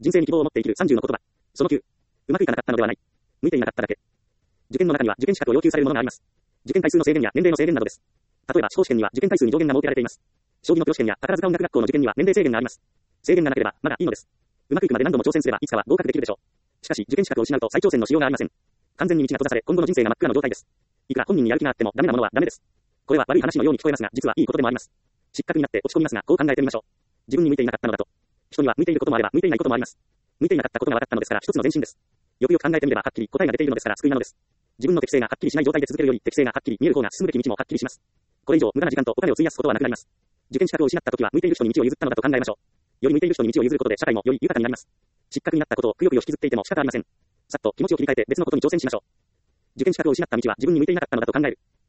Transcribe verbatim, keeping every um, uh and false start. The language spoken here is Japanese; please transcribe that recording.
人生に希望を持って生きるさんじゅうの言葉。そのきゅう。うまくいかなかったのではない。向いていなかっただけ。受験の中には受験資格を要求されるものがあります。受験回数の制限や年齢の制限などです。例えば、司法試験には受験回数に上限が設けられています。将棋のプロ試験や宝塚音楽学校の受験には年齢制限があります。制限がなければ、まだいいのです。うまくいくまで何度も挑戦すれば、いつかは合格できるでしょう。しかし、受験資格を失うと再挑戦のしようがありません。完全に道が閉ざされ、今後の人生が真っ暗な状態です。いくら本人にやる気があってもダメなものはダメです。これは悪い話のように聞こえますが、実はいいことでもあります。失格になって落ち込みますが、こう考えてみましょう。自分に向いていなかったのだと。人には向いていることもあれば、向いていないこともあります。向いていなかったことが分かったのですから、一つの前進です。よくよく考えてみれば、はっきり答えが出ているのですから、救いなのです。自分の適性がはっきりしない状態で続けるより、適性がはっきり見える方が進むべき道もはっきりします。これ以上、無駄な時間とお金を費やすことはなくなります。受験資格を失ったときは、向いている人に道を譲ったのだと考えましょう。より向いている人に道を譲ることで、社会もより豊かになります。失格になったことをくよくよ引きずっていても仕方ありません。さっと気持ちを切り替えて別のことに挑戦しましょう。受験資格を失った道は自分に向いていなかったのだと考える。